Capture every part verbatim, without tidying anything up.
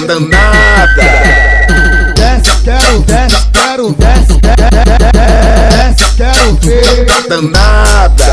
danada. Desce, quero, desce, quero, desce, desce, quero ver. Danada.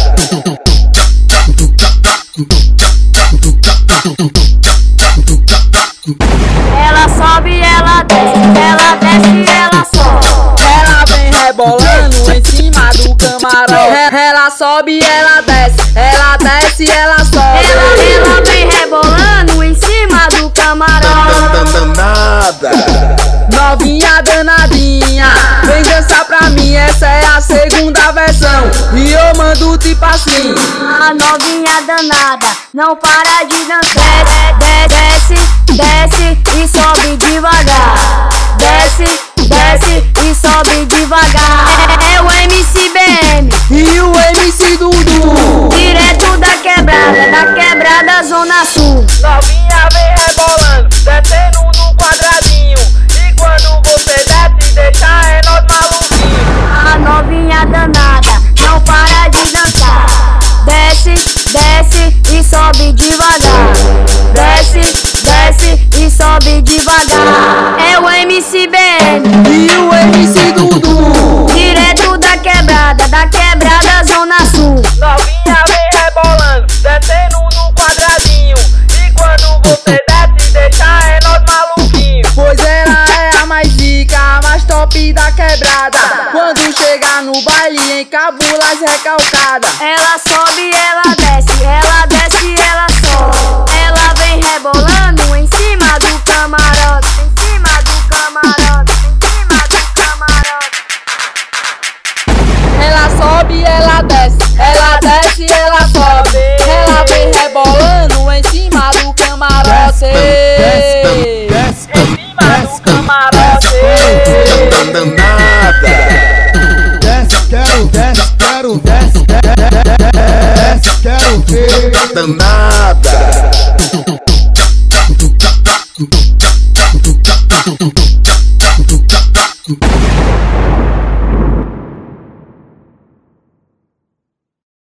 Ela sobe, ela desce, ela desce, ela sobe. Ela vem rebolando em cima do camarão. Ela sobe, ela desce, ela desce, ela sobe. Ela, ela vem rebolando em cima do camarão. Danada. Novinha danadinha, vem dançar pra mim, essa é a segunda versão. E eu mando tipo assim: a novinha danada não para de dançar. Desce, desce, desce e sobe devagar. Desce, desce e sobe devagar. É, é o M C B M e o M C Dudu, direto da quebrada, da quebrada Zona Sul. Novinha vem rebolando, descendo no quadradinho. E quando você desce, deixa é nós maluquinho. A novinha danada não para de dançar. Desce, desce e sobe devagar. Desce, desce e sobe devagar. É o M C B M e o M C Dudu, direto da quebrada, da quebrada Zona Sul. Novinha vem rebolando, descendo no quadradinho. E quando você desce, deixa é nós maluquinho. Pois ela é a mais rica, a mais top da quebrada. Quando chegar no baile, encabula as recalcadas. Ela sobe, ela desce, ela desce, ela sobe. Ela vem rebolando em cima do camarote, em cima do camarote, em cima do camarote. Ela sobe, ela desce, ela desce, ela sobe. Ela vem rebolando em cima do camarote. Desce, desce, Em cima do camarote. Danada. desce, quero, desce, quero, desce, desce, quero ver. Danada.